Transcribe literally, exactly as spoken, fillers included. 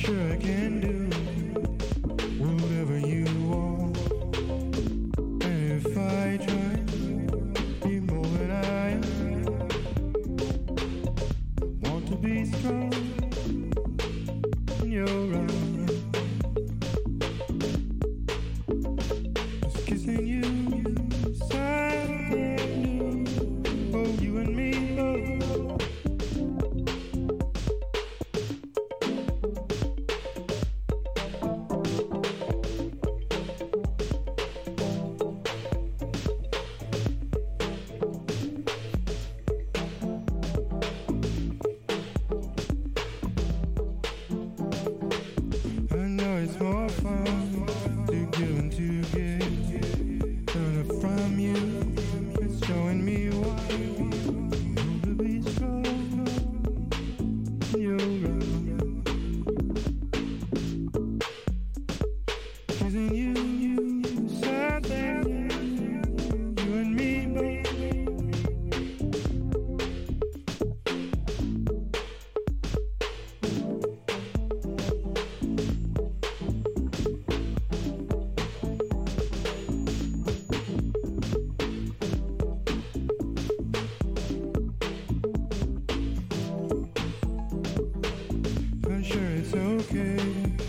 sure I can do whatever you want. And if I try, be more than I am. Want to be strong, you're right. Just kissing you, something new. Oh, you and me, oh. It's more fun to give and to get. Turn it from you, it's showing me why. To be strong, you're right. Kissing you, you, something, you and me, baby. I'm sure it's okay.